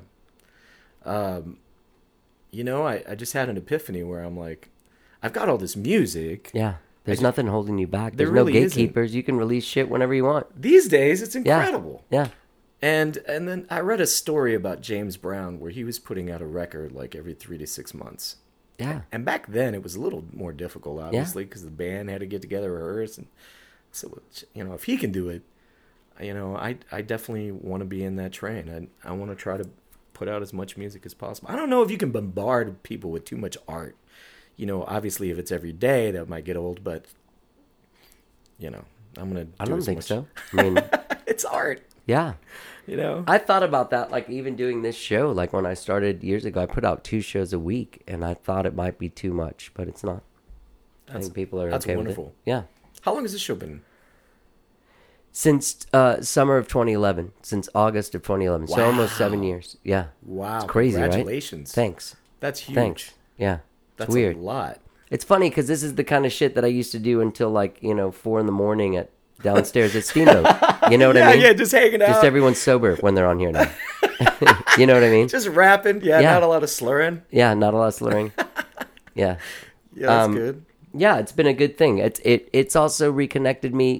I just had an epiphany where I'm like, I've got all this music. Yeah. There's nothing holding you back. There There's no really gatekeepers. You can release shit whenever you want. These days, it's Yeah. incredible. Yeah. And then I read a story about James Brown where he was putting out a record like every 3 to 6 months. Yeah. And back then, it was a little more difficult, obviously, because the band had to get together, rehearse. And so, if he can do it, I definitely want to be in that train. I want to try to put out as much music as possible. I don't know if you can bombard people with too much art. Obviously, if it's every day, that might get old, but, I'm going to I don't think so. I mean, It's art, yeah. I I thought about that, like even doing this show. Like when I started years ago, I put out 2 shows a week, and I thought it might be too much, but it's not. I think people are that's okay wonderful. with it. Yeah. How long has this show been? Since summer of 2011, since August of 2011, so almost 7 years. Yeah. Wow. It's crazy, right? Congratulations. Thanks. That's huge. Thanks. Yeah. It's That's weird. a lot. It's funny because this is the kind of shit that I used to do until 4 a.m. at downstairs at Steamboat. You know what I mean? Yeah, just hanging out. Just everyone's sober when they're on here now. You know what I mean? Just rapping. Yeah, Yeah. not a lot of slurring. Yeah, not a lot of slurring. Yeah. Yeah, that's good. Yeah, it's been a good thing. It's also reconnected me.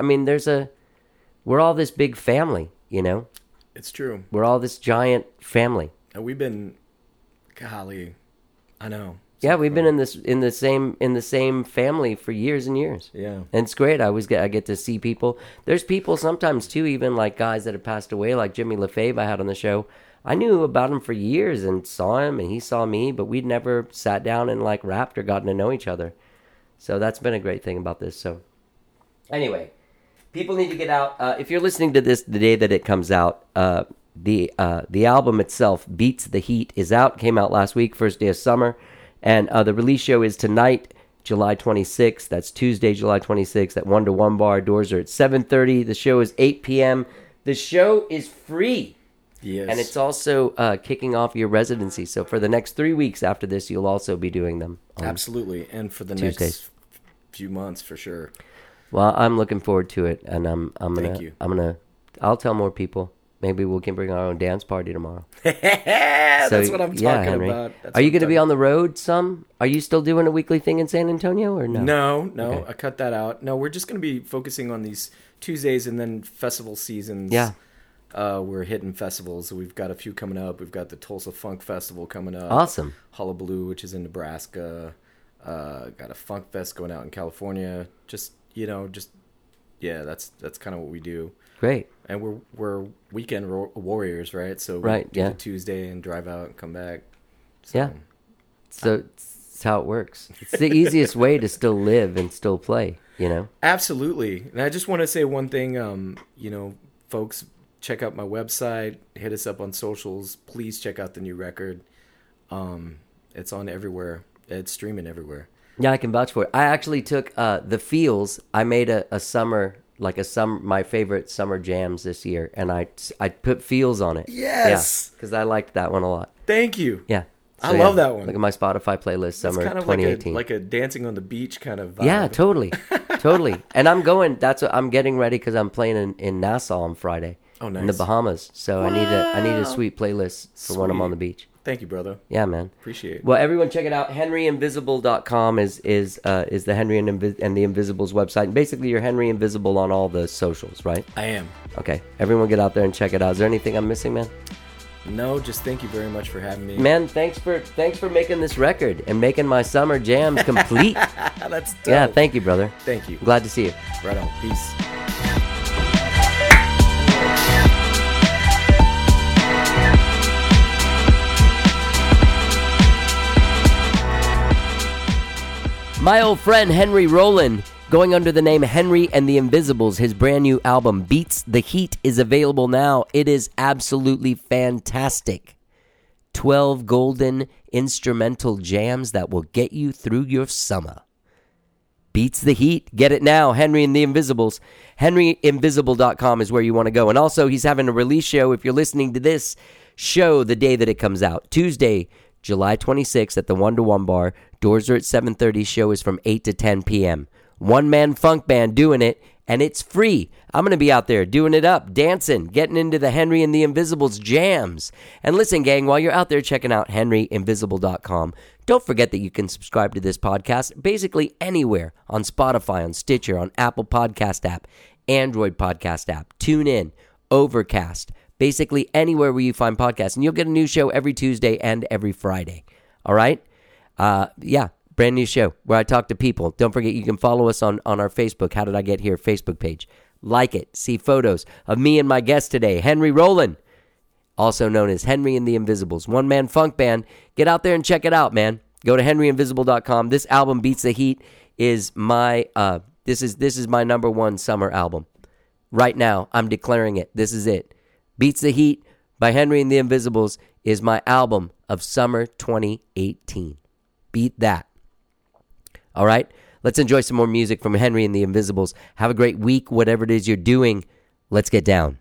We're all this big family. It's true. We're all this giant family. And we've been, golly, I know. Yeah, we've been in the same family for years and years. Yeah. And it's great. I get to see people. There's people sometimes too, even like guys that have passed away, like Jimmy LaFave I had on the show. I knew about him for years and saw him, and he saw me, but we'd never sat down and rapped or gotten to know each other. So that's been a great thing about this. So anyway, people need to get out. If you're listening to this the day that it comes out, the album itself, Beats the Heat, is out. Came out last week, first day of summer. And the release show is tonight, July 26th. That's Tuesday, July 26th at 1 to 1 Bar. Doors are at 7:30. The show is 8 p.m. The show is free. Yes. And it's also kicking off your residency. So for the next 3 weeks after this, you'll also be doing them. Absolutely. And for the Tuesdays. next few months, for sure. Well, I'm looking forward to it. And Thank you. I'll tell more people. Maybe we can bring our own dance party tomorrow. That's what I'm talking Henry. about. Are you going to be on the road some? Are you still doing a weekly thing in San Antonio or no? No, Okay. I cut that out. No, we're just going to be focusing on these Tuesdays and then festival seasons. Yeah. We're hitting festivals. We've got a few coming up. We've got the Tulsa Funk Festival coming up. Awesome. Hullabaloo, which is in Nebraska. Got a Funk Fest going out in California. That's kind of what we do. Great. And we're weekend warriors, right? So we Right, do yeah. the Tuesday and drive out and come back. Yeah. So it's how it works. It's the easiest way to still live and still play, Absolutely. And I just want to say one thing, folks, check out my website, hit us up on socials. Please check out the new record. It's on everywhere. It's streaming everywhere. Yeah, I can vouch for it. I actually took the Feels. I made a summer, my favorite summer jams this year, and I put Feels on it. Yes. Because I liked that one a lot. Thank you. Yeah. I love that one. Look at my Spotify playlist, It's summer kind of 2018. like a dancing on the beach kind of vibe. Yeah, totally. Totally. And I'm getting ready because I'm playing in Nassau on Friday. Oh, nice. In the Bahamas. So I need a sweet playlist for when I'm on the beach. Thank you, brother. Yeah, man. Appreciate it. Well, everyone check it out. HenryInvisible.com is the Henry and the Invisibles website. And basically, you're Henry Invisible on all the socials, right? I am. Okay. Everyone get out there and check it out. Is there anything I'm missing, man? No, just thank you very much for having me. Man, thanks for making this record and making my summer jams complete. That's dope. Yeah, thank you, brother. Thank you. Glad to see you. Right on. Peace. My old friend Henry Rollin, going under the name Henry and the Invisibles, his brand new album Beats the Heat is available now. It is absolutely fantastic. 12 golden instrumental jams that will get you through your summer. Beats the Heat. Get it now. Henry and the Invisibles. HenryInvisible.com is where you want to go. And also, he's having a release show if you're listening to this show the day that it comes out. Tuesday, July 26th at the 1-to-1 Bar. Doors are at 7:30. Show is from 8 to 10 p.m. One-man funk band doing it, and it's free. I'm going to be out there doing it up, dancing, getting into the Henry and the Invisibles jams. And listen, gang, while you're out there checking out HenryInvisible.com, don't forget that you can subscribe to this podcast basically anywhere on Spotify, on Stitcher, on Apple Podcast app, Android Podcast app, TuneIn, Overcast, basically anywhere where you find podcasts. And you'll get a new show every Tuesday and every Friday. All right? Yeah, brand new show where I talk to people. Don't forget you can follow us on our Facebook, How Did I Get Here Facebook page. Like it. See photos of me and my guest today, Henry Rollin, also known as Henry and the Invisibles, one-man funk band. Get out there and check it out, man. Go to HenryInvisible.com. This album, Beats the Heat, is my this is my number one summer album. Right now, I'm declaring it. This is it. Beats the Heat by Henry and the Invisibles is my album of summer 2018. Beat that. All right, let's enjoy some more music from Henry and the Invisibles. Have a great week, whatever it is you're doing. Let's get down.